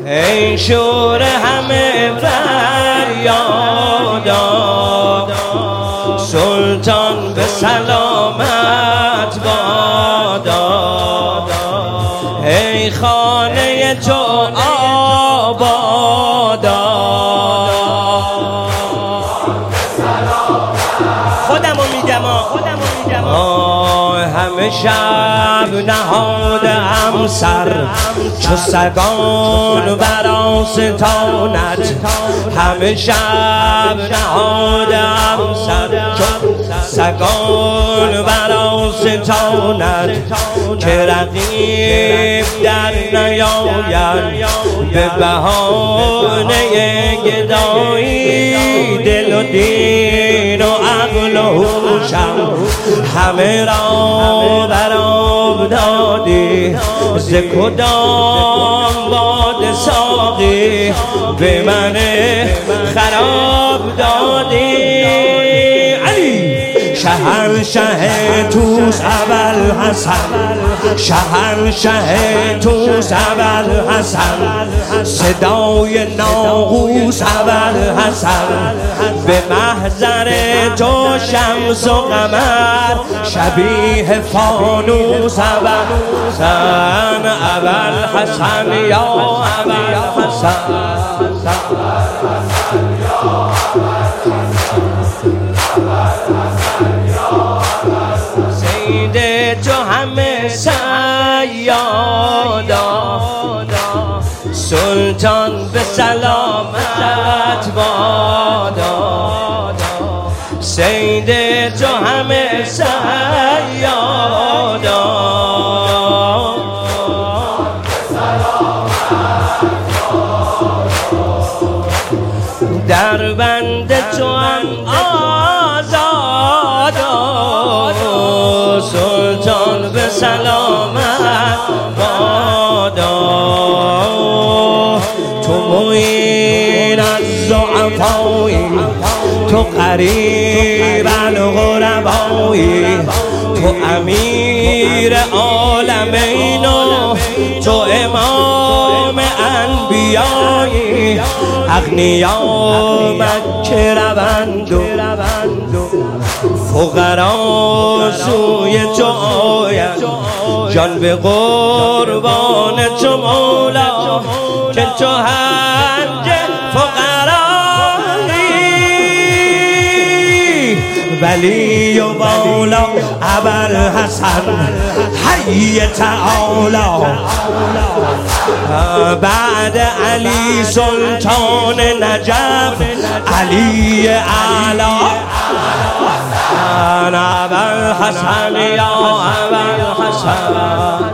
ای شور همه فریادا سلطان به سلامت بادا ای خانه تو آبادا خودمو میگم همه شب نهادم سر چو سگان بر آستانت همه شب نهادم سر چو سگان بر آستانت که رقیب در نیاید به بهانه گدایی دل و دین و عقل و هوشم همه را بر آب دادی ز کدام باد ساقی به من خراب دادی علی شهنشه توس ابوالحسن شهنشه توس ابوالحسن صدای ناقوس ابوالحسن به محضر تو شمس و قمر شبیه فانوس ابوالحسن ابوالحسن یا ابوالحسن سید تو همه سیادا سلطان به سلامت بادا سید تو همه سیادا در بند تو هم سلطان به سلامت بادا تو معین از ضعفایی تو قریب الغربایی تو امیر عالمین و تو امام انبیایی اغنیا مکه روند و فقرا سوی تو آید جان به قربان تو مولا که تو هنج فقرایی ولی و مولا ابوالحسن حی تعالی بعد علی سلطان نجف علی اعلی أنا أبا الحسن يا أبا الحسن